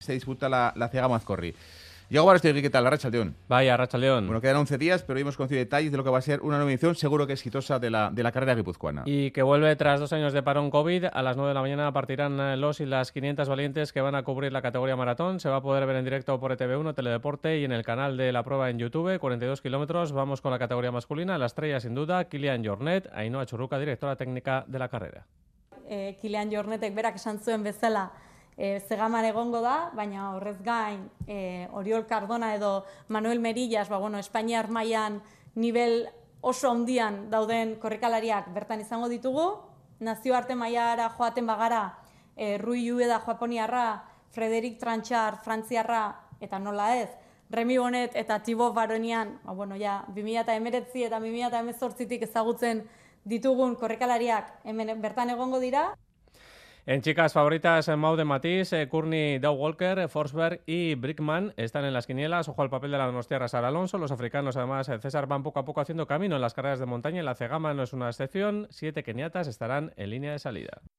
se disputa la Cegama Azcorri. Diego Barastotegui, ¿qué tal? Arratsaldeon. Vaya, Arratsaldeon. Bueno, quedan 11 días, pero hoy hemos conocido detalles de lo que va a ser una nueva edición, seguro que exitosa, de la carrera guipuzcoana. Y que vuelve tras 2 años de parón COVID. A las 9 de la mañana partirán los y las 500 valientes que van a cubrir la categoría maratón. Se va a poder ver en directo por ETV1, Teledeporte y en el canal de la prueba en YouTube. 42 kilómetros. Vamos con la categoría masculina. La estrella, sin duda, Kilian Jornet, Ainhoa Churruca, directora técnica de la carrera. Kilian Jornetek berak esan zuen bezala, Zegaman egongo da, baina horrez gain Oriol Cardona edo Manuel Merillas, Espainiar mailan nivel oso handian dauden korrikalariak bertan izango ditugu. Nazioarte mailara joaten bagara, Rui Ueda japoniarra, Frederic Tranchard frantziarra, eta nola ez, Remi Bonnet eta Thibaut Baronian, 2019 eta 2018tik ezagutzen ditugun korrikalariak hemen bertan egongo dira. En chicas favoritas, Maude Matís, Courtney Dow Walker, Forsberg y Brickman están en las quinielas. Ojo al papel de la donostiarra Sara Alonso. Los africanos, además, César, van poco a poco haciendo camino en las carreras de montaña. La Cegama no es una excepción. 7 keniatas estarán en línea de salida.